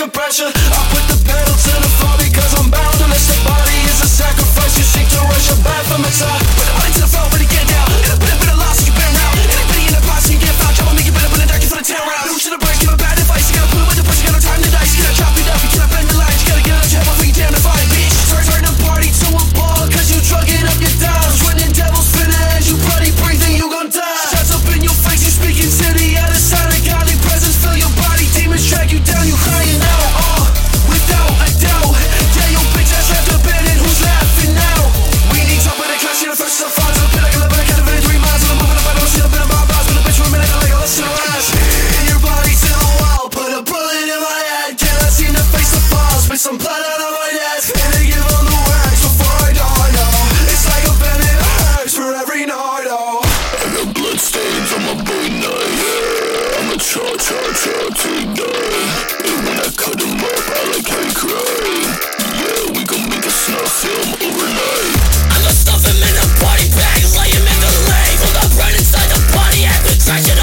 the pressure. I put the pedal to the floor because I'm bound. Unless the body is a sacrifice, you seek to rush your back from its side. Put the body to the floor, but it get down. In a bit of loss, you been round. Anybody in the box, you get found. Come on, make it better, but the dark, you for the 10 rounds. Who should have break, give a bad advice. You gotta put it with the push, you got no time to dice. You gotta chop it up, you cannot bend the lines. You gotta get out your head before you damn to fight, bitch. Turn the party to a ball, cause you drugging up your dimes. When the devil's finna end, you bloody breathing, you gon' die. Shots up in your face, you speaking to the other side. A godly presence, fill your body. Demons track you down, you crying out, without a doubt. Yeah, your bitch ass left abandoned, who's laughing now? We need top of the class, you the first to fall. To the pit, I can live, but I can't live in 3 miles. And I'm moving up, I don't see a bit of my boss. But a bitch for a minute, I like a listen to rise. In your body to the wall, put a bullet in my head. Cannot seem to face the falls, spit some blood out of my desk. And they give on the wax before I die, no. It's like a bandit hurts for every night, oh. I got blood stains on my boy night, yeah. I'm a cha-cha-cha tonight. And when I cut him up, I like how he cry. Yeah, we gon' make a snuff film overnight. I'ma stuff him in a body bag, lay him in the lake. Hold up right inside the body, I've been crashing